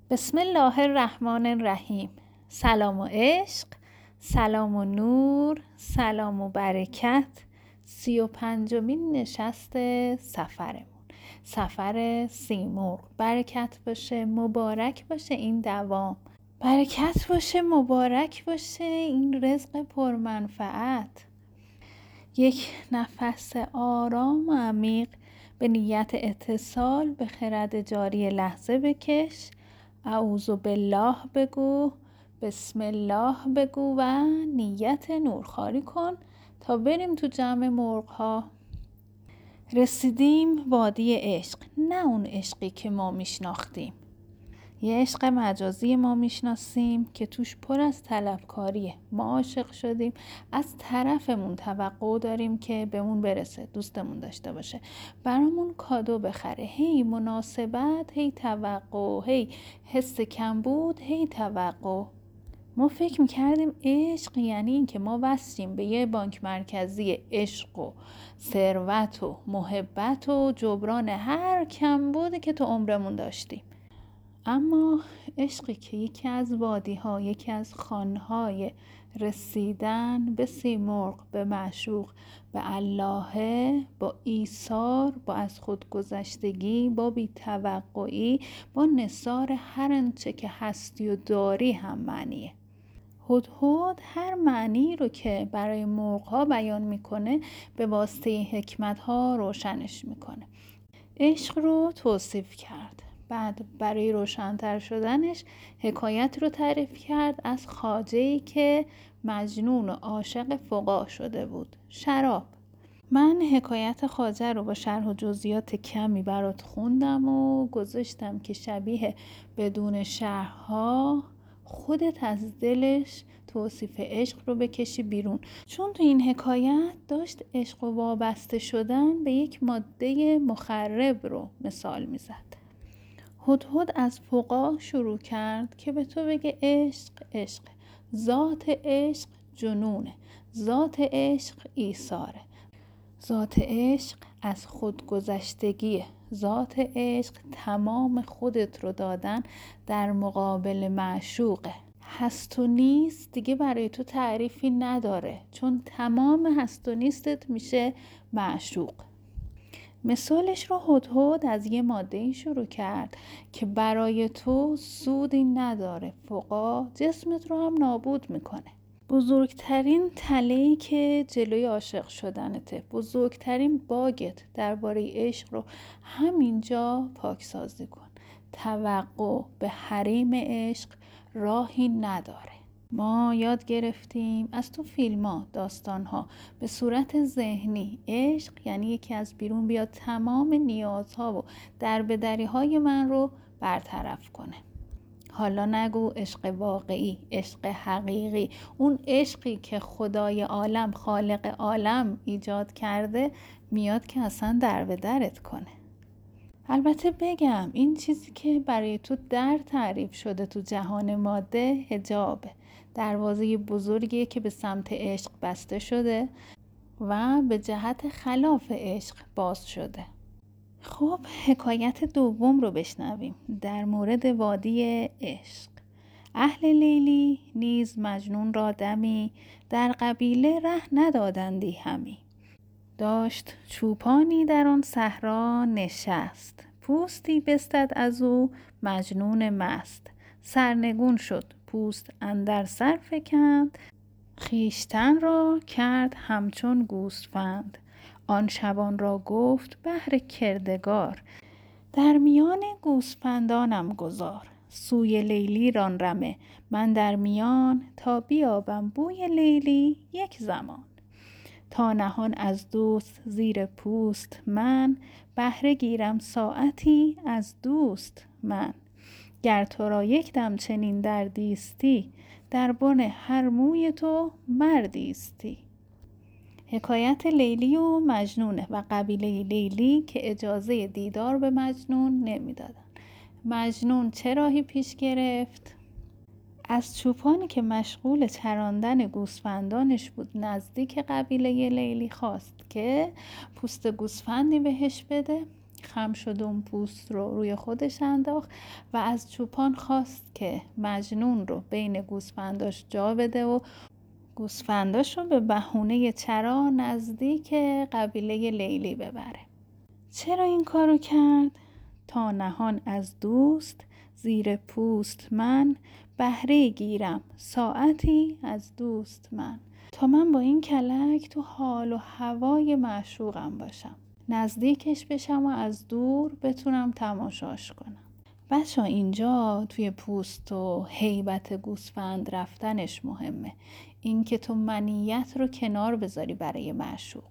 بسم الله الرحمن الرحیم. سلام و عشق، سلام و نور، سلام و برکت. 35مین نشست سفرمون، سفر سیمرغ. برکت باشه، مبارک باشه این دوام، برکت باشه، مبارک باشه این رزق پرمنفعت. یک نفس آرام و عمیق به نیت اتصال به خرد جاری لحظه بکش. اعوذ بالله بگو، بسم الله بگو و نیت نورخواری کن تا بریم تو جمع مرغ‌ها. رسیدیم وادی عشق، نه اون عشقی که ما میشناختیم. یه عشق مجازی ما میشناسیم که توش پر از طلبکاریه. ما عاشق شدیم، از طرفمون توقع داریم که بهمون برسه، دوستمون داشته باشه، برامون کادو بخره. هی مناسبت، هی توقع، هی حس کمبود، هی توقع. ما فکر میکردیم عشق یعنی این که ما وصلیم به یه بانک مرکزی عشق و ثروت و محبت و جبران هر کمبودی که تو عمرمون داشتیم. اما عشقی که یکی از وادی‌ها، یکی از خوان‌های رسیدن به سیمرغ، به معشوق، به الله، با ایثار، با از خودگذشتگی، با بی‌توقعی، با نثار هر آنچه که هستی و داری هم معنیه. هدهد هر معنی رو که برای مرغ‌ها بیان میکنه به واسطه حکمت‌ها روشنش میکنه. عشق رو توصیف کرد، بعد برای روشن‌تر شدنش حکایت رو تعریف کرد از خواجه‌ای که مجنون و عاشق فقاع شده بود، شراب. من حکایت خواجه رو با شرح و جزئیات کمی برات خوندم و گذاشتم که شبیه بدون شرح‌ها خودت از دلش توصیف عشق رو بکشی بیرون، چون تو این حکایت داشت عشق و وابسته شدن به یک ماده مخرب رو مثال میزد. هدهد از فقاع شروع کرد که به تو بگه عشق عشق، ذات عشق جنونه، ذات عشق ایثاره، ذات عشق از خودگذشتگیه، ذات عشق تمام خودت رو دادن در مقابل معشوقه. هست و نیست دیگه برای تو تعریفی نداره، چون تمام هست و نیستت میشه معشوق. مثالش رو هدهد از یه ماده‌ای شروع کرد که برای تو سودی نداره، فقاع جسمت رو هم نابود میکنه. بزرگترین تله‌ای که جلوی عاشق شدنته، بزرگترین باگت درباره عشق رو همینجا پاکسازی کن. توقع به حریم عشق راهی نداره. ما یاد گرفتیم از تو فیلم‌ها، داستان‌ها به صورت ذهنی عشق یعنی یکی از بیرون بیاد تمام نیازها و دربدری‌های من رو برطرف کنه. حالا نگو عشق واقعی، عشق حقیقی، اون عشقی که خدای عالم، خالق عالم ایجاد کرده میاد که اصلا دربدرت کنه. البته بگم این چیزی که برای تو در تعریف شده تو جهان ماده حجابه، دروازه بزرگیه که به سمت عشق بسته شده و به جهت خلاف عشق باز شده. خب حکایت دوم رو بشنویم در مورد وادی عشق. اهل لیلی نیز مجنون را دمی در قبیله ره ندادندی همی. داشت چوپانی در آن صحرا نشست، پوستی بستد از او مجنون مست. سرنگون شد پوست اندر سر فکند، خویشتن را کرد همچون گوسفند. آن شبان را گفت بهر کردگار، در میان گوسفندانم گذار. سوی لیلی ران رمه من در میان، تا بیابم بوی لیلی یک زمان. تا نهان از دوست زیر پوست من، بهره گیرم ساعتی از دوست من. گر تو را یک دم چنین دردیستی، در بن هر موی تو مردیستی. حکایت لیلی و مجنونه و قبیله لیلی که اجازه دیدار به مجنون نمیدادن. مجنون چه راهی پیش گرفت؟ از چوپانی که مشغول چراندن گوسفندانش بود نزدیک قبیله لیلی خواست که پوست گوسفندی بهش بده خم شد اون پوست رو روی خودش انداخت و از چوپان خواست که مجنون رو بین گوسفنداش جا بده و گوسفنداش رو به بهونه چرا نزدیک قبیله لیلی ببره. چرا این کارو کرد؟ تا نهان از دوست زیر پوست من، بهره گیرم ساعتی از دوست من. تا من با این کلک تو حال و هوای معشوقم باشم، نزدیکش بشم و از دور بتونم تماشاش کنم. بچه اینجا توی پوست و هیبت گوسفند رفتنش مهمه. این که تو منیت رو کنار بذاری برای معشوق.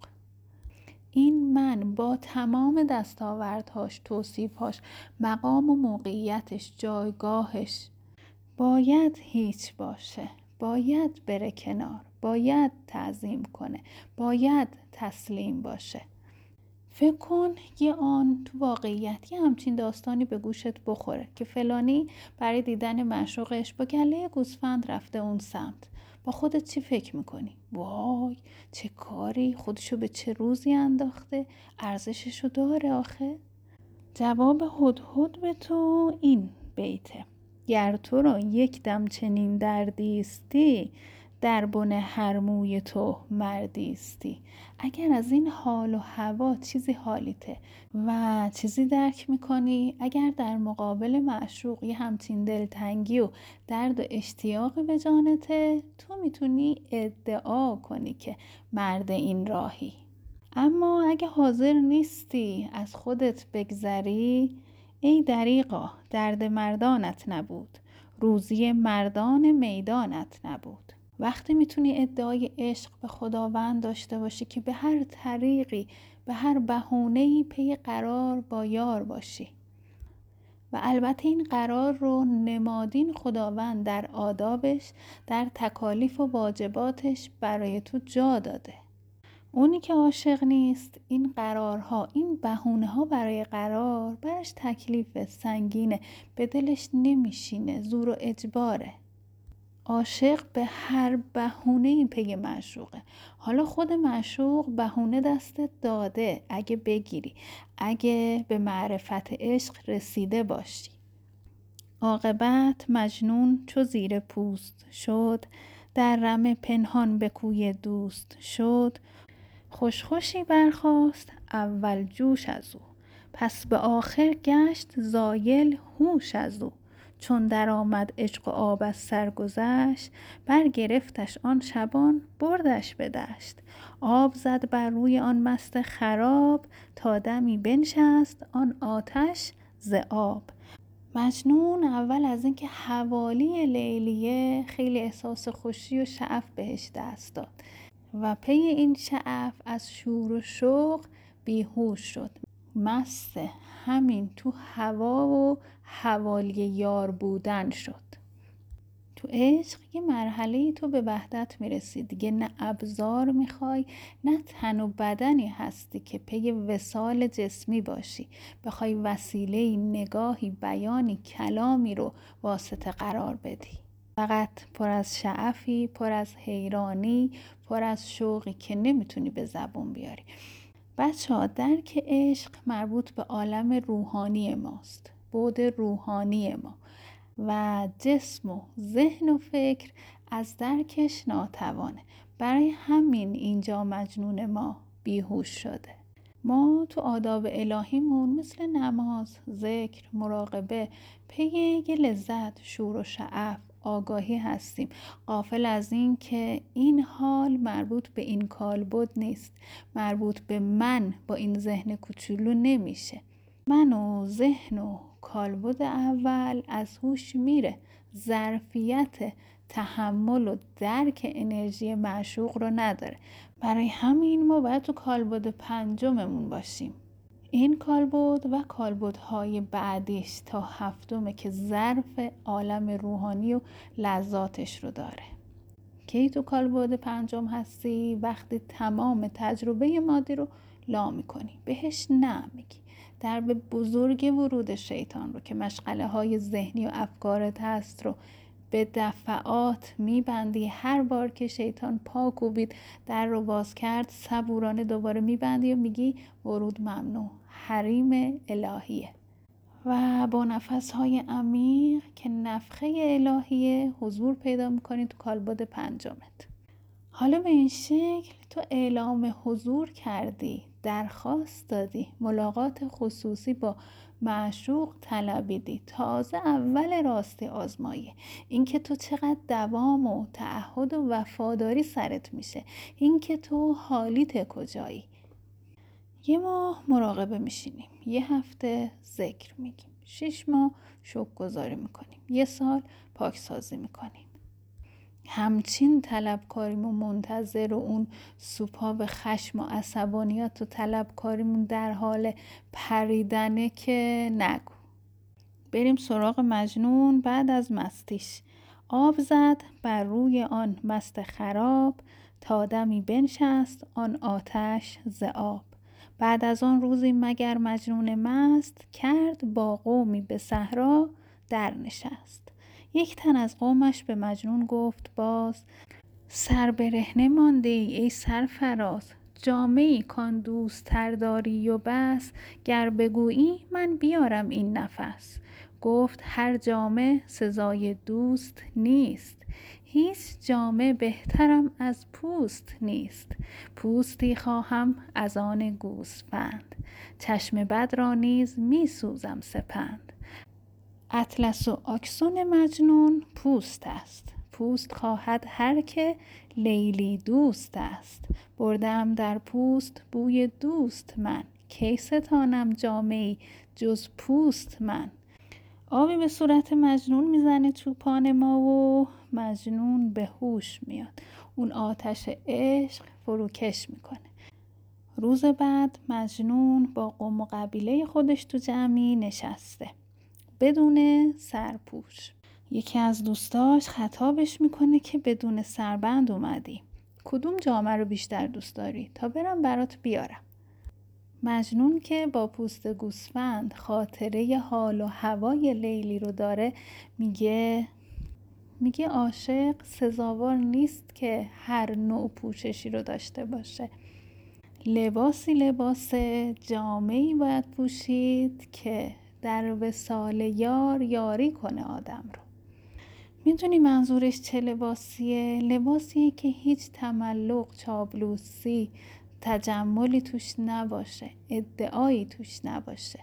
این من با تمام دستاوردهاش، توصیفهاش، مقام و موقعیتش، جایگاهش باید هیچ باشه، باید بره کنار، باید تعظیم کنه، باید تسلیم باشه. فکر کن یه آن تو واقعیت یه همچین داستانی به گوشت بخوره که فلانی برای دیدن معشوقش با گله گوسفند رفته اون سمت. با خودت چی فکر میکنی؟ وای چه کاری، خودشو به چه روزی انداخته، ارزششو داره آخه؟ جواب هدهد به تو این بیته: گر تو را یک دم چنین دردیستی، در بن هر موی تو مردیستی. اگر از این حال و هوا چیزی حالیته و چیزی درک میکنی، اگر در مقابل معشوق یه همچین دلتنگی و درد و اشتیاقی به جانته، تو میتونی ادعا کنی که مرد این راهی. اما اگه حاضر نیستی از خودت بگذری، ای دریغا درد مردانت نبود، روزی مردان میدانت نبود. وقتی میتونی ادعای عشق به خداوند داشته باشی که به هر طریقی، به هر بهونه‌ای پی قرار با یار باشی و البته این قرار رو نمادین خداوند در آدابش، در تکالیف و واجباتش برای تو جا داده. اونی که عاشق نیست این قرارها، این بهونه‌ها برای قرار برش تکلیف سنگینه، به دلش نمیشینه، زور و اجباره. عاشق به هر بهونه‌ای پی معشوقه. حالا خود معشوق بهونه دستت داده، اگه بگیری، اگه به معرفت عشق رسیده باشی. عاقبت مجنون چو زیر پوست شد، در رمه پنهان به کوی دوست شد. خوش خوشی برخاست اول جوش از او، پس به آخر گشت زایل هوش از او. چون در آمد عشق و آب از سر گذشت، برگرفتش آن شبان بردش به دشت. آب زد بر روی آن مست خراب، تا دمی بنشست آن آتش ز آب. مجنون اول از اینکه حوالی لیلیه خیلی احساس خوشی و شعف بهش دست داد و پی این شعف از شور و شوق بیهوش شد. مست همین تو هوا و حوالی یار بودن شد. تو عشق یه مرحله‌ای تو به وحدت میرسی دیگه، نه ابزار میخوای، نه تن و بدنی هستی که پی وصال جسمی باشی، بخوای وسیله‌ای، نگاهی، بیانی، کلامی رو واسطه قرار بدی. فقط پر از شعفی، پر از حیرانی، پر از شوقی که نمیتونی به زبون بیاری. بچه‌ها درک عشق مربوط به عالم روحانی ماست، بعد روحانی ما، و جسم و ذهن و فکر از درکش ناتوانه. برای همین اینجا مجنون ما بیهوش شده. ما تو آداب الهیمون مثل نماز، ذکر، مراقبه پی یه لذت، شور و شعف، آگاهی هستیم، غافل از این که این حال مربوط به این کالبد نیست، مربوط به من با این ذهن کوچولو نمیشه. من و ذهن و کالبد اول از هوش میره، ظرفیت تحمل و درک انرژی معشوق رو نداره. برای همین ما باید تو کالبد پنجممون باشیم. این کالبد و کالبدهای بعدیش تا هفتمه که ظرف عالم روحانی و لذاتش رو داره. کی تو کالبد پنجم هستی؟ وقتی تمام تجربه مادی رو لا میکنی، بهش نه میگی، درب بزرگ ورود شیطان رو که مشغله های ذهنی و افکارت هست رو به دفعات میبندی. هر بار که شیطان پا کوبید در رو باز کرد، صبورانه دوباره میبندی و میگی ورود ممنوع. حریم الهیه و با نفسهای عمیق که نفخه الهیه حضور پیدا میکنی تو کالبد پنجمت. حالا به این شکل تو اعلام حضور کردی، درخواست دادی، ملاقات خصوصی با معشوق طلبیدی. تازه اول راستی آزمایی، اینکه تو چقدر دوام و تعهد و وفاداری سرت میشه، اینکه تو حالیت کجایی. 1 ماه مراقبه میشینیم، 1 هفته ذکر میگیم، 6 ماه شکرگزاری میکنیم، 1 سال پاکسازی میکنیم. همچین طلبکاریمون منتظر اون سوپاب خشم و عصبانیت و طلبکاریمون در حال پریدنه که نگو. بریم سراغ مجنون. بعد از مستیش آب زد بر روی آن مست خراب، تا دمی بنشست آن آتش ز آب. بعد از آن روزی مگر مجنون مست، کرد با قومی به صحرا در نشست. یک تن از قومش به مجنون گفت باز، سر برهنه مانده ای سرفراز، جامه‌ای کان دوست تر داری و بس، گر بگویی من بیارم این نفس. گفت هر جامه سزای دوست نیست، هیچ جامه بهترم از پوست نیست. پوستی خواهم از آن گوسفند، چشم بد را نیز می سوزم سپند. اطلس و آکسون مجنون پوست است، پوست خواهد هر که لیلی دوست است. بردم در پوست بوی دوست من، کی ستانم جامه‌ای جز پوست من. آبی به صورت مجنون میزنه چوپان ما و مجنون به هوش میاد. اون آتش عشق فروکش میکنه. روز بعد مجنون با قوم و قبیله خودش تو جمعی نشسته بدون سرپوش. یکی از دوستاش خطابش میکنه که بدون سربند اومدی، کدوم جامه رو بیشتر دوست داری تا برم برات بیارم. مجنون که با پوست گوسفند خاطره حال و هوای لیلی رو داره میگه عاشق سزاوار نیست که هر نوع پوششی رو داشته باشه. لباسی لباسه، جامه‌ای باید پوشید که در وصال یار یاری کنه آدم رو. میدونی منظورش چه لباسیه؟ لباسیه که هیچ تملق، چابلوسی، تجملی توش نباشه، ادعایی توش نباشه.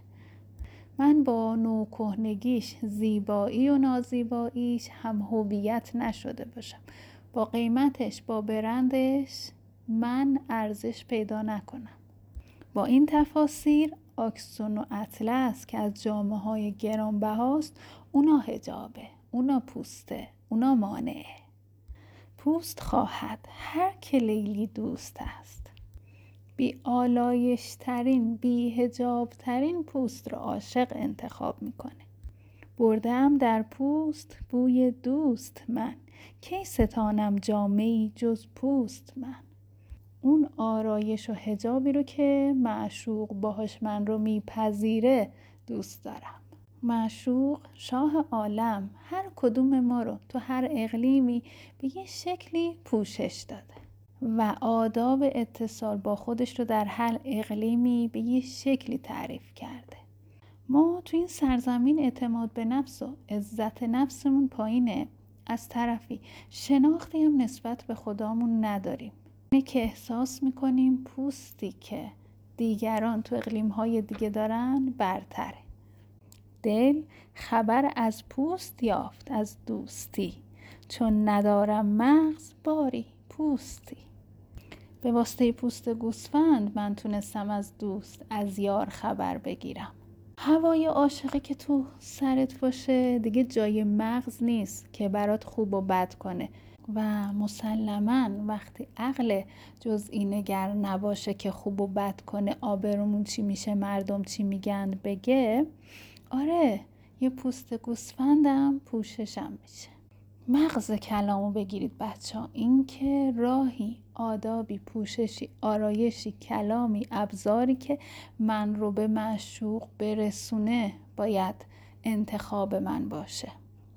من با نوکهنگیش، زیبایی و نازیباییش هم هویت نشده باشم، با قیمتش، با برندش من ارزش پیدا نکنم. با این تفاسیر آکسون و اطلس که از جامه های گرانبهاست، اونا حجابه، اونا پوسته، اونا مانعه. پوست خواهد هر که لیلی دوست است. بی آلایش ترین، بی حجاب ترین پوست رو عاشق انتخاب میکنه. بردم در پوست بوی دوست من، کی ستانم جامه‌ای جز پوست من. اون آرایش و حجابی رو که معشوق باهاش من رو میپذیره دوست دارم. معشوق شاه عالم هر کدوم ما رو تو هر اقلیمی به یه شکلی پوشش داده و آداب اتصال با خودش رو در هر اقلیمی به یه شکلی تعریف کرده. ما تو این سرزمین اعتماد به نفس و عزت نفسمون پایینه، از طرفی شناختی هم نسبت به خدامون نداریم. اینه که احساس میکنیم پوستی که دیگران تو اقلیم‌های دیگه دارن برتره. دل خبر از پوست یافت از دوستی، چون ندارم مغز باری پوستی. به واسطه پوست گوسفند من تونستم از دوست، از یار خبر بگیرم. هوای عاشقی که تو سرت باشه دیگه جای مغز نیست که برات خوب و بد کنه و مسلماً وقتی عقل جزئی نگر نباشه که خوب و بد کنه، آبرومون چی میشه، مردم چی میگن بگه، آره یه پوست گوسفندم پوششم میشه. مغز کلامو بگیرید بچه ها، این که راهی، آدابی، پوششی، آرایشی، کلامی، ابزاری که من رو به معشوق برسونه باید انتخاب من باشه.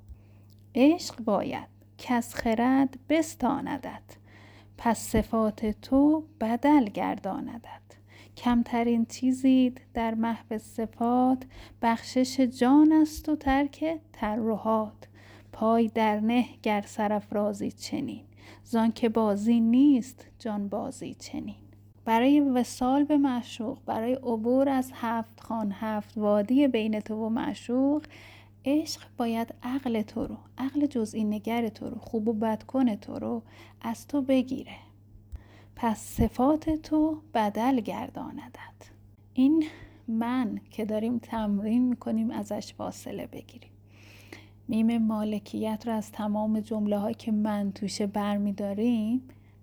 عشق باید کز خرد بستاندت، پس صفات تو بدل گرداندت. کمترین چیزید در محو صفات، بخشش جان است و ترک ترهات. پای در نه گر سرافرازی چنین، زان که بازی نیست جان بازی چنین. برای وصال به معشوق، برای عبور از 7 خان 7 وادی بین تو و معشوق، عشق باید عقل تو رو، عقل جزئی نگر تو رو، خوب و بدکن تو رو از تو بگیره، پس صفات تو بدل گرداندت. این من که داریم تمرین میکنیم ازش فاصله بگیریم. میم مالکیت رو از تمام جمله هایی که من توشه برمیداریم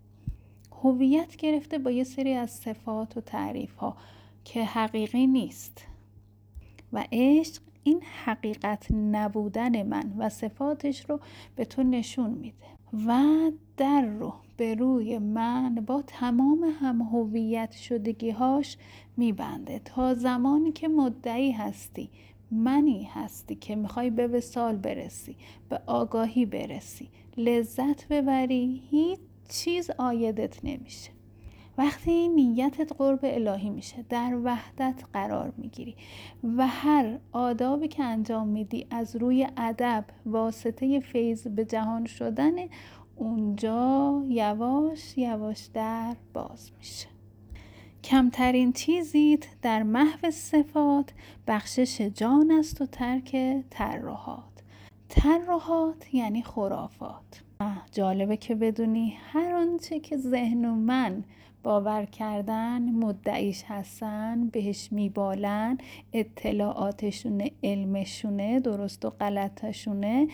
هویت گرفته با یه سری از صفات و تعریف ها که حقیقی نیست و عشق این حقیقت نبودن من و صفاتش رو به تو نشون میده و در رو به روی من با تمام هم هویت شدگی هاش میبنده تا زمانی که مدعی هستی، منی هستی که میخوای به وصال برسی، به آگاهی برسی، لذت ببری، هیچ چیز عایدت نمیشه. وقتی نیتت قرب الهی میشه، در وحدت قرار میگیری و هر آدابی که انجام میدی از روی ادب واسطه فیض به جهان شدن، اونجا یواش یواش در باز میشه. کمترین چیزیت در محو صفات، بخشش جان است و ترک ترهات. ترهات یعنی خرافات. جالبه که بدونی هر آنچه که ذهن و من باور کردن، مدعیش هستن، بهش میبالن، اطلاعاتشونه، علمشونه، درست و غلطشونه،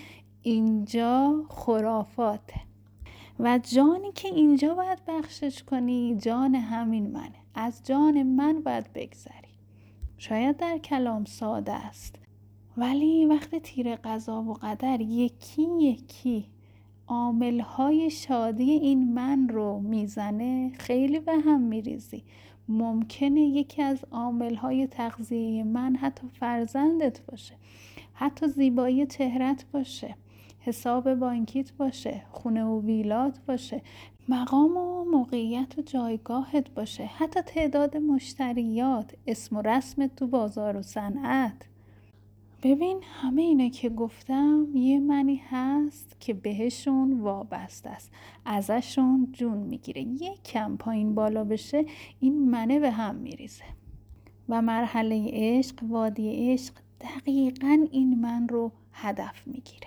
اینجا خرافاته و جانی که اینجا باید بخشش کنی جان همین منه. از جان من باید بگذری. شاید در کلام ساده است ولی وقتی تیر قضا و قدر یکی یکی عامل‌های شادی این من رو میزنه خیلی به هم میریزی. ممکنه یکی از عامل‌های تغذیه من حتی فرزندت باشه، حتی زیبایی چهرت باشه، حساب بانکیت باشه، خونه و ویلات باشه، مقام و موقعیت و جایگاهت باشه، حتی تعداد مشتریات، اسم و رسمت تو بازار و صنعت. ببین همه اینا که گفتم یه منی هست که بهشون وابسته است، ازشون جون میگیره. یکم پایین بالا بشه این منه به هم میریزه و مرحله عشق، وادی عشق دقیقاً این من رو هدف میگیره.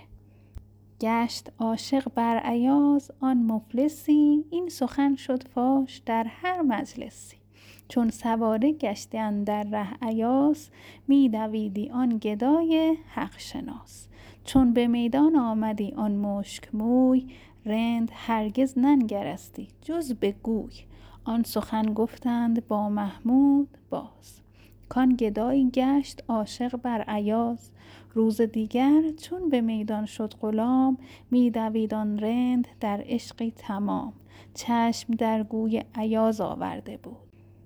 گشت عاشق بر ایاز آن مفلسی، این سخن شد فاش در هر مجلسی. چون سواره گشتی اندر ره ایاس، می دویدی آن گدای حق شناس. چون به میدان آمدی آن مشک موی، رند هرگز ننگرستی جز به گوی. آن سخن گفتند با محمود باز، کان گدایی گشت عاشق بر ایاز. روز دیگر چون به میدان شد غلام، می دوید آن رند در عشقی تمام. چشم در گوی ایاز آورده بود،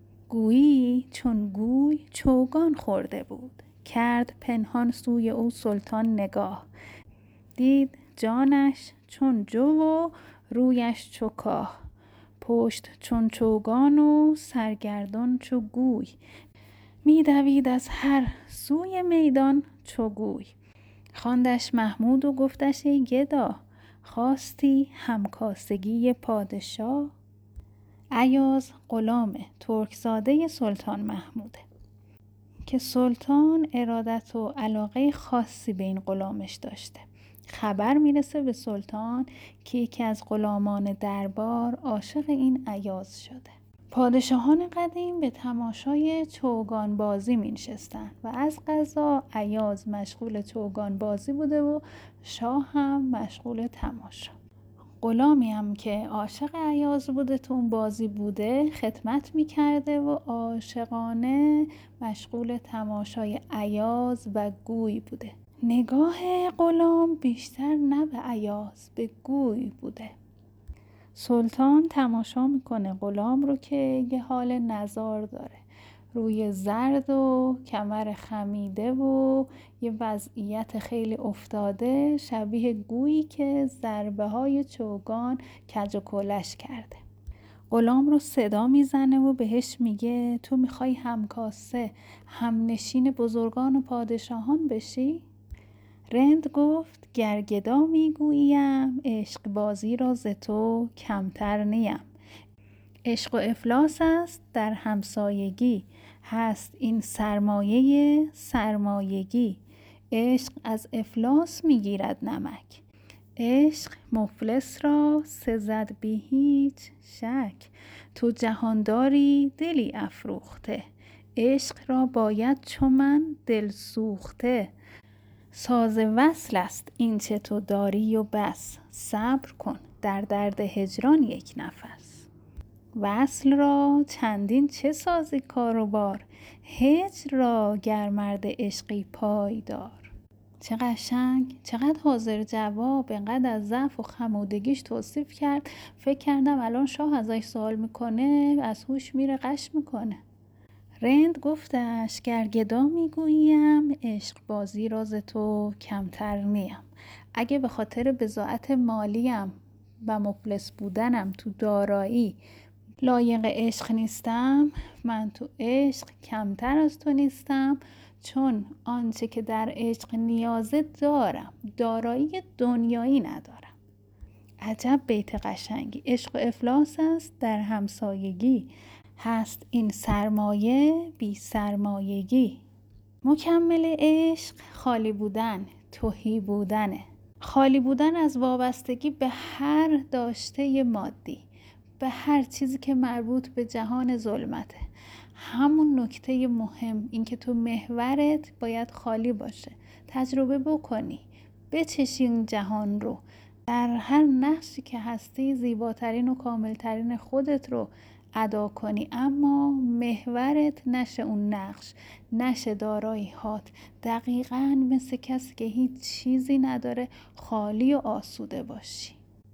گویی چون گوی چوگان خورده بود. کرد پنهان سوی او سلطان نگاه، دید جانش چون جو و رویش چو کاه. پشت چون چوگان و سرگردان چو گوی، می دوید از هر سوی میدان چو گوی. خواندش محمود و گفتش ای گدا، خواستی همکاسگی پادشاه. ایاز غلام ترکزاده سلطان محموده که سلطان ارادت و علاقه خاصی به این غلامش داشته. خبر میرسه به سلطان که یکی از غلامان دربار عاشق این ایاز شده. پادشاهان قدیم به تماشای چوگان بازی می نشستن و از قضا ایاز مشغول چوگان بازی بوده و شاه هم مشغول تماشا. غلامی هم که عاشق ایاز بوده تو اون بازی بوده خدمت می کرده و عاشقانه مشغول تماشای ایاز و گوی بوده. نگاه غلام بیشتر نه به ایاز، به گوی بوده. سلطان تماشا میکنه غلام رو که یه حال نزار داره، روی زرد و کمر خمیده و یه وضعیت خیلی افتاده، شبیه گویی که ضربه های چوگان کج و کلش کرده. غلام رو صدا میزنه و بهش میگه تو میخوای همکاسه همنشین بزرگان و پادشاهان بشی؟ رند گفت گر گدا میگوییم عشق بازی را ز تو کمتر نیم. عشق و افلاس است در همسایگی، هست این سرمایه سرمایگی. عشق از افلاس میگیرد نمک، عشق مفلس را سزد بی هیچ شک. تو جهانداری دلی افروخته، عشق را باید چو من دل سوخته. ساز وصل است این چه تو داری و بس، صبر کن در درد هجران یک نفس. وصل را چندین چه سازی کار و بار، هجر را گر مرد عشقی پایدار. چه قشنگ، چقدر حاضر جواب، اینقدر از ضعف و خمودگیش توصیف کرد. فکر کردم الان شاه ازش سوال میکنه از هوش میره قش میکنه. رند گفتش گر گدا میگوییم عشق بازی راز تو کمتر نیم. اگه به خاطر بضاعت مالیم و مفلس بودنم تو دارایی لایق عشق نیستم، من تو عشق کمتر از تو نیستم، چون آنچه که در عشق نیازه دارم، دارایی دنیایی ندارم. عجب بیت قشنگی. عشق و افلاس است در همسایگی، هست این سرمایه بی سرمایگی. مکمل عشق خالی بودن، تهی بودنه. خالی بودن از وابستگی به هر داشته مادی، به هر چیزی که مربوط به جهان ظلمته. همون نکته مهم این که تو محورت باید خالی باشه. تجربه بکنی، بچشی این جهان رو، در هر نقشی که هستی زیباترین و کاملترین خودت رو ادا کنی، اما محورت نشه اون نقش، نشه دارایی هات. دقیقاً مثل کسی که هیچ چیزی نداره، خالی و آسوده باشی.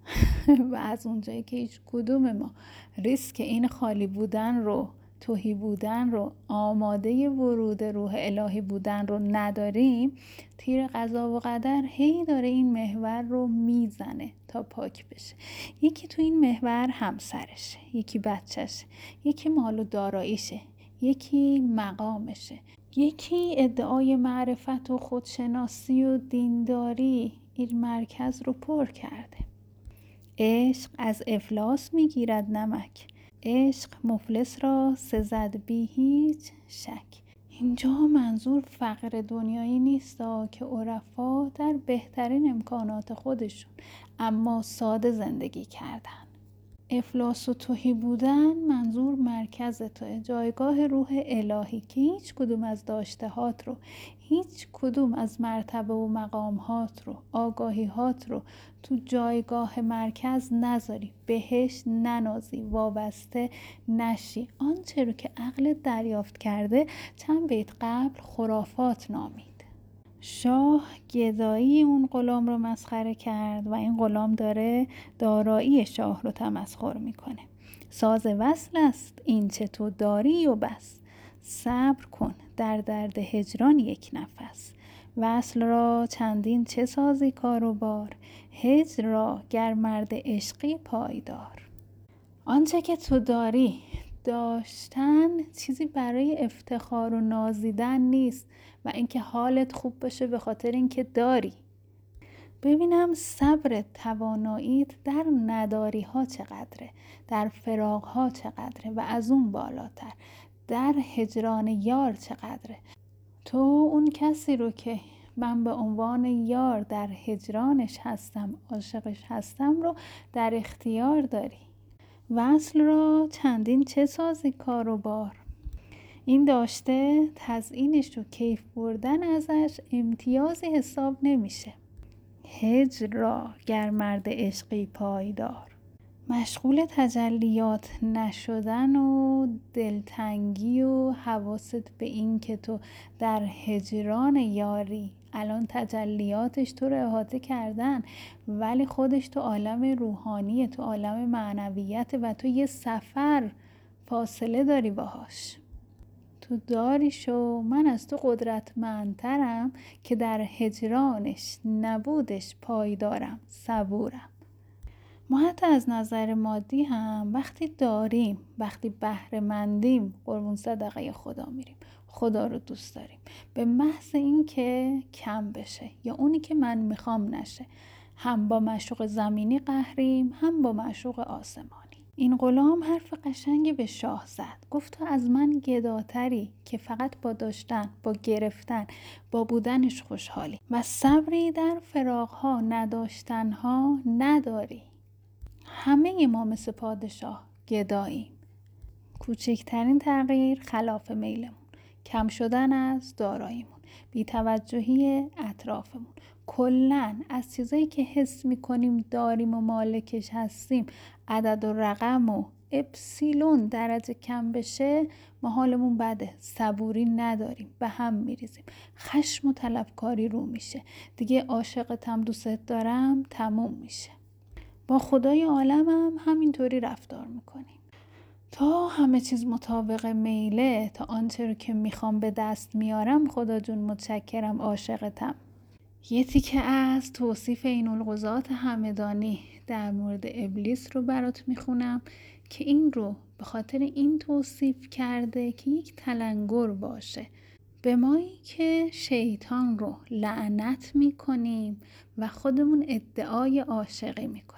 و از اونجایی که هیچ کدوم ما ریسک این خالی بودن رو، تهی بودن رو، آماده ورود روح الهی بودن رو نداریم، تیر قضا و قدر هی داره این محور رو میزنه تا پاک بشه. یکی تو این محور همسرشه، یکی بچهشه، یکی مال و داراییشه، یکی مقامشه، یکی ادعای معرفت و خودشناسی و دینداری این مرکز رو پر کرده. عشق از افلاس میگیرد نمک، عشق مفلس را سزد بی هیچ شک. اینجا منظور فقر دنیایی نیست که عرفا در بهترین امکانات خودشون اما ساده زندگی کردن. افلاس و تهی بودن منظور مرکز توه، جایگاه روح الهی که هیچ کدوم از داشتهات رو، هیچ کدوم از مرتبه و مقامات رو، آگاهیات رو تو جایگاه مرکز نذاری، بهش ننازی، وابسته نشی. آنچه رو که عقلت دریافت کرده چند بیت قبل خرافات نامید. شاه گدایی اون غلام رو مسخره کرد و این غلام داره دارایی شاه رو تمسخر میکنه. ساز وصل است این چه تو داری و بس، صبر کن در درد هجران یک نفس. وصل را چندین چه سازی کار و بار، هجر را گر مرد عشقی پایدار. آنچه که تو داری، داشتن چیزی برای افتخار و نازیدن نیست و اینکه حالت خوب باشه به خاطر اینکه داری. ببینم صبر تواناییت در نداری ها چقدره، در فراق ها چقدره و از اون بالاتر در هجران یار چقدره. تو اون کسی رو که من به عنوان یار در هجرانش هستم، عاشقش هستم رو در اختیار داری. وصل را چندین چه سازی کار و بار، این داشته تزیینش و کیف بردن ازش امتیازی حساب نمیشه. هجر را گر مرد عشقی پایدار. مشغول تجلیات نشدن و دلتنگی و حواست به این که تو در هجران یاری، الان تجلیاتش تو رو احاطه کردن ولی خودش تو عالم روحانیه، تو عالم معنویت و تو یه سفر فاصله داری باهاش. تو داریشو، من از تو قدرتمندترم که در هجرانش نبودش پایدارم، صبورم. ما حتی از نظر مادی هم وقتی داریم، وقتی بهره مندیم، قربون صدقه خدا میریم، خدا رو دوست داریم، به محض این که کم بشه یا اونی که من میخوام نشه، هم با معشوق زمینی قهریم، هم با معشوق آسمانی. این غلام حرف قشنگی به شاه زد. گفت تو از من گداتری که فقط با داشتن، با گرفتن، با بودنش خوشحالی و صبری در فراقها نداشتنها نداری. همه ما مثل پادشاه گداییم. کوچکترین تغییر خلاف میلمون، کم شدن از داراییمون، بی‌توجهی اطرافمون، کلاً از چیزایی که حس میکنیم داریم و مالکش هستیم، عدد و رقم و اپسیلون درجه کم بشه، ما حالمون بده، صبوری نداریم، به هم میریزیم، خشم و طلبکاری رو میشه، دیگه عاشقتم دوست دارم تموم میشه. با خدای عالمم همینطوری رفتار میکنیم. تا همه چیز مطابق میله، تا آنچه رو که میخوام به دست میارم، خدا جون متشکرم، عاشقتم. یه تیکه از توصیف این القضات همدانی در مورد ابلیس رو برات میخونم که این رو به خاطر این توصیف کرده که یک تلنگر باشه به مایی که شیطان رو لعنت میکنیم و خودمون ادعای عاشقی میکنیم.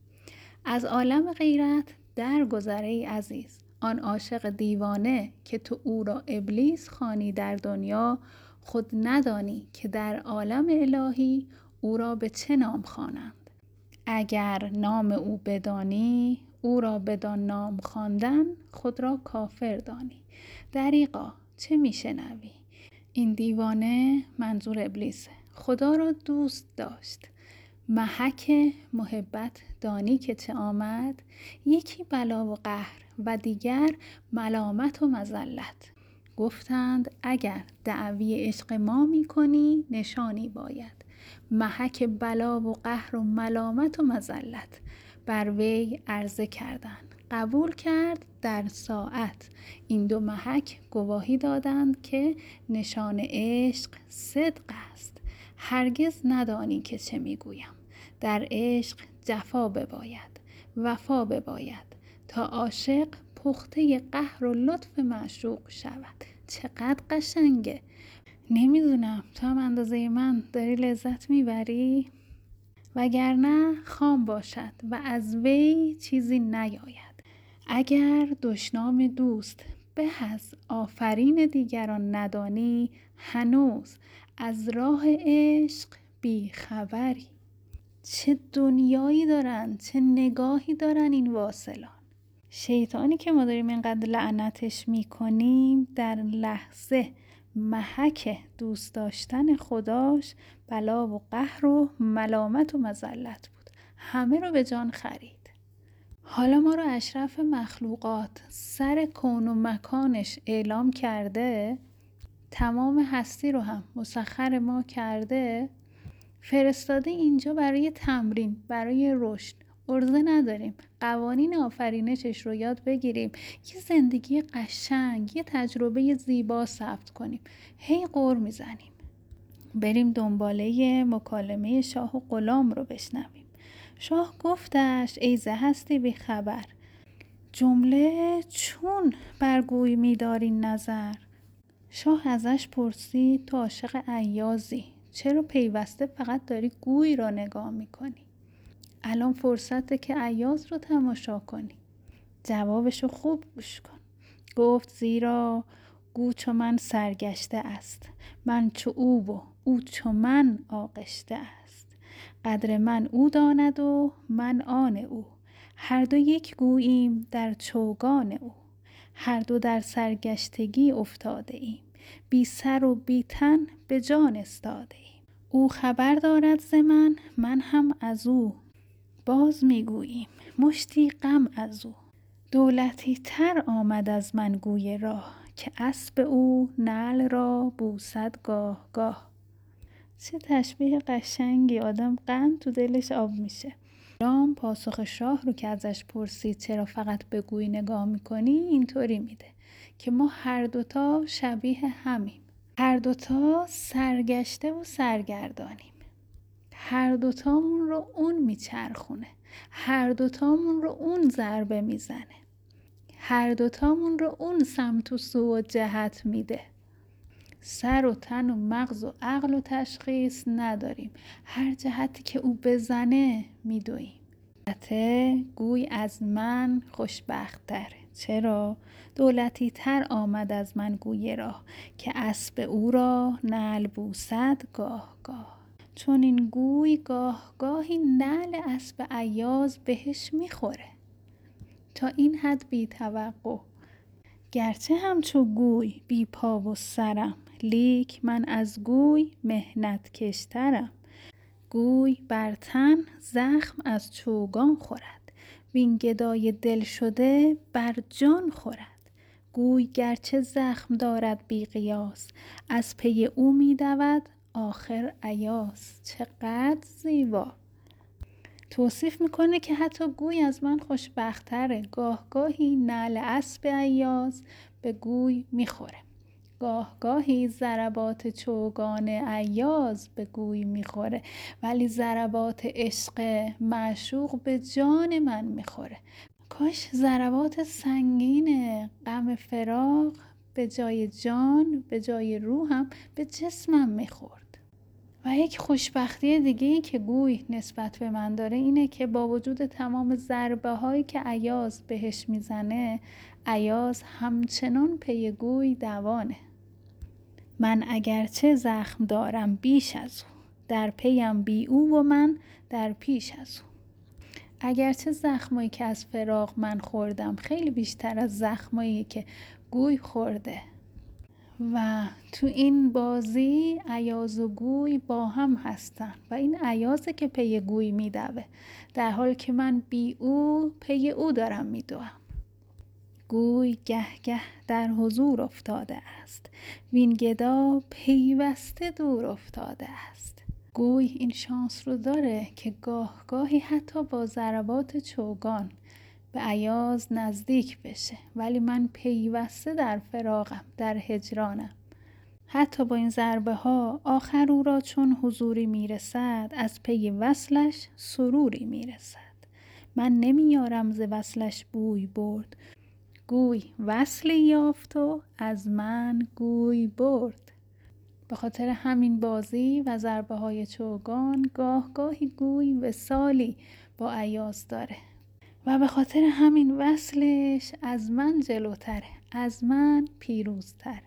از عالم غیرت درگذر ای عزیز، آن عاشق دیوانه که تو او را ابلیس خوانی در دنیا، خود ندانی که در عالم الهی او را به چه نام خوانند. اگر نام او بدانی، او را بدان نام خواندن خود را کافر دانی. دریغا چه میشنوی؟ این دیوانه منظور ابلیسه. خدا را دوست داشت، محک محبت دانی که چه آمد، یکی بلا و قهر و دیگر ملامت و مذلت. گفتند اگر دعوی عشق ما می کنی نشانی باید، محک بلا و قهر و ملامت و مذلت. بر وی عرضه کردند، قبول کرد در ساعت. این دو محک گواهی دادند که نشان عشق صدق است. هرگز ندانی که چه میگویم. در عشق جفا بباید، وفا بباید، تا عاشق پخته قهر و لطف معشوق شود. چقدر قشنگه. نمیدونم تو هم اندازه من داری لذت میبری؟ وگرنه خام باشد و از وی چیزی نیاید. اگر دشنام دوست به از آفرین دیگران ندانی، هنوز از راه عشق بی خبری. چه دنیایی دارن، چه نگاهی دارن این واصلان. شیطانی که ما داریم اینقدر لعنتش میکنیم، در لحظه محک دوست داشتن خداش بلا و قهر و ملامت و مذلت بود. همه رو به جان خرید. حالا ما رو اشرف مخلوقات سر کون و مکانش اعلام کرده، تمام هستی رو هم مسخر ما کرده، فرستاده اینجا برای تمرین، برای رشد. عرضه نداریم قوانین آفرینشش رو یاد بگیریم، یه زندگی قشنگ، یه تجربه زیبا ثبت کنیم. هی غر میزنیم. بریم دنباله مکالمه شاه و غلام رو بشنویم. شاه گفتش ای ز هستی بی خبر، جمله چون برگوی می‌داری نظر. شاه ازش پرسید تو عاشق ایازی، چرا پیوسته فقط داری گوی را نگاه میکنی؟ الان فرصته که ایاز رو تماشا کنی. جوابشو خوب گوش کن. گفت زیرا گو چو من سرگشته است، من چو او و او چو من آغشته است. قدر من او داند و من آن او، هر دو یک گوییم در چوگان او. هر دو در سرگشتگی افتاده ایم، بی سر و بی تن به جان استاده ایم. او خبر دارد ز من، من هم از او، باز میگوییم مشتی غم از او. دولتی تر آمد از من گوی راه، که اسب او نعل را بوسد گاه گاه. چه تشبیه قشنگی، آدم قند تو دلش آب میشه. رام پاسخ شاه رو که ازش پرسید چرا فقط به گوی نگاه میکنی، اینطوری میده که ما هر دوتا شبیه همیم، هر دوتا سرگشته و سرگردانیم. هر دوتامون رو اون میچرخونه، هر دوتامون رو اون ضربه میزنه، هر دوتامون رو اون سمت و سو و جهت میده. سر و تن و مغز و عقل و تشخیص نداریم، هر جهتی که او بزنه میدویم. البته گوی از من خوشبخت تره. چرا؟ دولتی تر آمد از من گوی راه، که اسب او را نعل بوسد گاه گاه. چون این گوی گاه گاهی نعل اسب ایاز بهش میخوره. تا این حد بی توقع، گرچه همچو گوی بی پا و سرم، لیک من از گوی محنت کشترم. گوی بر تن زخم از چوگان خورد، وین گدای دل شده بر جان خورد. گوی گرچه زخم دارد بی قیاس، از پی او می دود آخر ایاس. چقدر زیبا توصیف میکنه که حتی گوی از من خوشبخت‌تره. گاه گاهی نعل اسب ایاز به گوی میخوره، گاه گاهی ضربات چوگان ایاز به گوی میخوره، ولی ضربات عشق معشوق به جان من میخوره. کاش ضربات سنگین غم فراق به جای جان، به جای روحم، به جسمم میخورد. و یک خوشبختی دیگه که گوی نسبت به من داره اینه که با وجود تمام ضربه هایی که ایاز بهش میزنه، ایاز همچنان پی گوی دوانه. من اگرچه زخم دارم بیش از او، در پیم بی او و من در پیش از او. اگرچه زخمایی که از فراق من خوردم خیلی بیشتر از زخمایی که گوی خورده، و تو این بازی ایاز و گوی با هم هستن و این ایازه که پی گوی میدوه، در حال که من بی او پی او دارم میدوم. گوی گه گه در حضور افتاده است، وین گدا پیوسته دور افتاده است. گوی این شانس رو داره که گاه گاهی حتی با ضربات چوگان به ایاز نزدیک بشه، ولی من پیوسته در فراقم، در هجرانم. حتی با این ضربه ها آخر او را چون حضوری میرسد، از پی وصلش سروری میرسد. من نمیارم ز وصلش بوی برد، گوی وصلی یافت و از من گوی برد. به خاطر همین بازی و ضربه های چوگان گاه گاهی گوی وصالی با ایاز داره و به خاطر همین وصلش از من جلوتره، از من پیروزتره.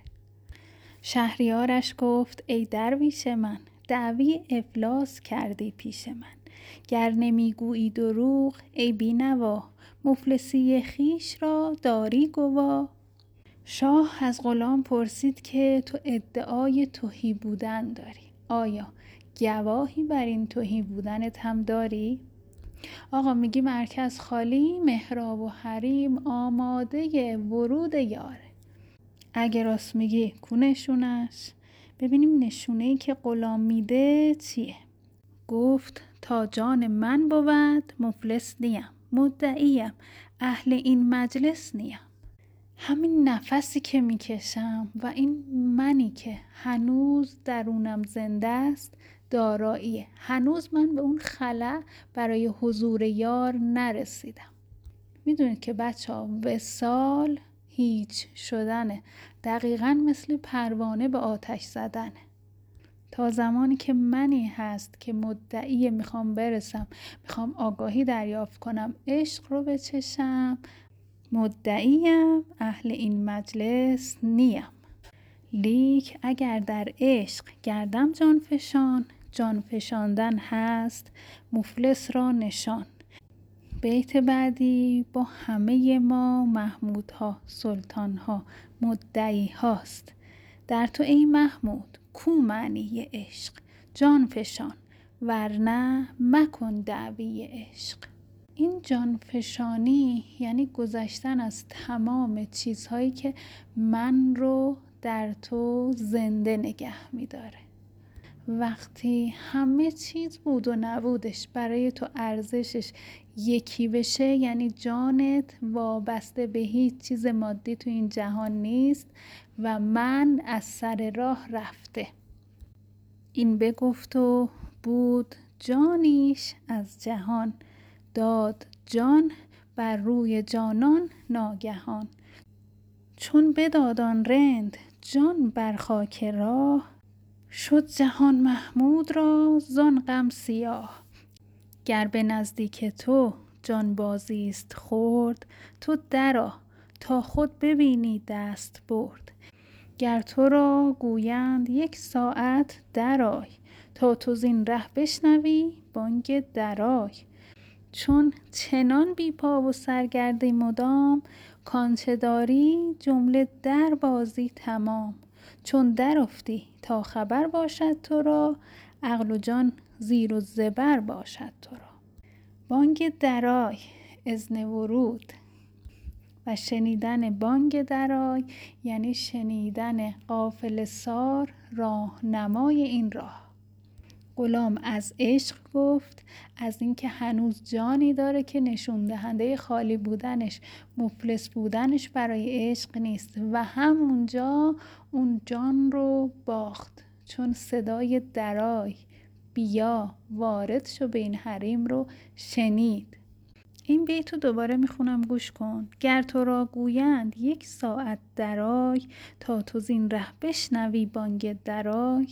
شهریارش گفت ای درویش من، دعوی افلاس کردی پیش من. گر نمیگویی دروغ ای بینوا، مفلسی خویش را داری گوا. شاه از غلام پرسید که تو ادعای تهی بودن داری، آیا گواهی بر این تهی بودنت هم داری؟ آقا میگی مرکز خالی، محراب و حریم آماده ورود یاره. اگه راست میگی کو نشونش؟ ببینیم نشونه‌ای که غلام میده چیه. گفت تا جان من بود مفلس نیم، مدعیم اهل این مجلس نیم. همین نفسی که میکشم و این منی که هنوز درونم زنده است داراییه. هنوز من به اون خلا برای حضور یار نرسیدم. میدونید که بچه ها وصال هیچ شدنه، دقیقاً مثل پروانه به آتش زدنه. تا زمانی که منی هست که مدعی میخوام برسم، میخوام آگاهی دریافت کنم، عشق رو بچشم، مدعیم اهل این مجلس نیم. لیک اگر در عشق گردم جان فشان، جان فشاندن هست مفلس را نشان. بیت بعدی با همه ما محمودها، سلطانها، مدعی هاست. در تو ای محمود کو معنی عشق، جان فشان ورنه مکن دعوی عشق. این جان فشانی یعنی گذشتن از تمام چیزهایی که من رو در تو زنده نگه میداره. وقتی همه چیز بود و نبودش برای تو ارزشش یکی بشه، یعنی جانت وابسته به هیچ چیز مادی تو این جهان نیست و من از سر راه رفته. این بگفت و بود جانیش از جهان، داد جان بر روی جانان ناگهان. چون بداد آن رند جان بر خاک راه، شد جهان محمود را زان غم سیاه. گر به نزدیک تو جان بازیست خرد، تو درآ تا خود ببینی دست برد. گر تو را گویند یک ساعت درآی، تا تو زین ره بشنوی بانگ درای. چون چنان بی پا و سر گردی مدام، کانچه داری جمله در بازی تمام. چون در افتی تا خبر باشد تو را، عقل و جان زیر و زبر باشد تو را. بانگ درای اذن ورود و شنیدن بانگ درای یعنی شنیدن قافله سار راهنمای این راه. غلام از عشق گفت، از اینکه هنوز جانی داره که نشون دهنده خالی بودنش، مفلس بودنش برای عشق نیست و همونجا اون جان رو باخت. چون صدای درای بیا وارد شو به این حریم رو شنید. این بیتو دوباره میخونم گوش کن. گر تو را گویند یک ساعت درآی، تا تو زین ره بشنوی بانگ درای.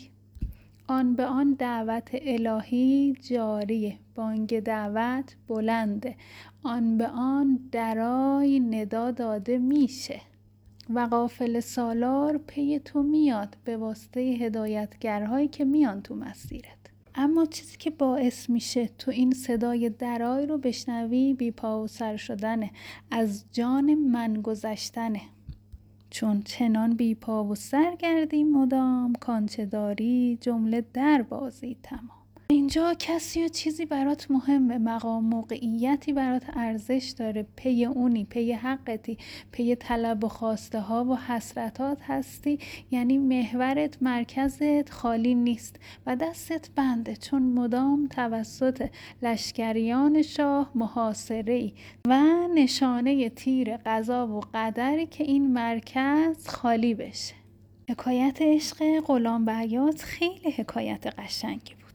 آن به آن دعوت الهی جاریه، بانگ دعوت بلنده. آن به آن درای ندا داده میشه و قافله سالار پی تو میاد به واسطه هدایتگرهایی که میان تو مسیرت. اما چیزی که باعث میشه تو این صدای درای رو بشنوی بی پا و سر شدنه، از جان من گذشتنه. چون چنان بی پا و سر گردی مدام، کانچه داری جمله در بازی تمام. اینجا کسی و چیزی برات مهمه، مقام موقعیتی برات ارزش داره، پی اونی، پی حقتی، پی طلب و خواسته ها و حسرتات هستی، یعنی محورت مرکزت خالی نیست و دستت بنده، چون مدام توسط لشکریان شاه محاصره‌ای و نشانه تیر قضا و قدری که این مرکز خالی بشه. حکایت عشق غلام بیات خیلی حکایت قشنگی بود.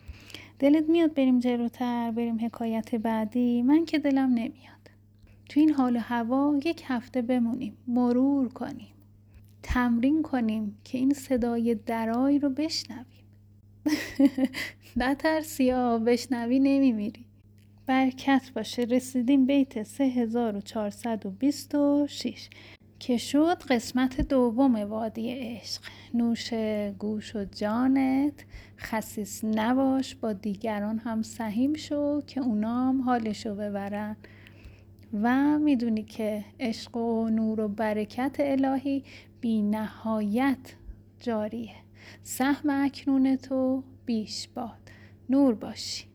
دلت میاد بریم جلوتر، بریم حکایت بعدی؟ من که دلم نمیاد. تو این حال و هوا 1 هفته بمونیم، مرور کنیم، تمرین کنیم که این صدای درای رو بشنویم. نترسیا، بشنوی نمیمیری. برکت باشه. رسیدیم بیت 3426 که شد قسمت دوم وادی عشق. نوش گوش و جانت خسیس نباش، با دیگران هم سهیم شو که اونام حالشو ببرن. و میدونی که عشق و نور و برکت الهی بی نهایت جاریه. سهم اکنون تو بیش باد. نور باشی.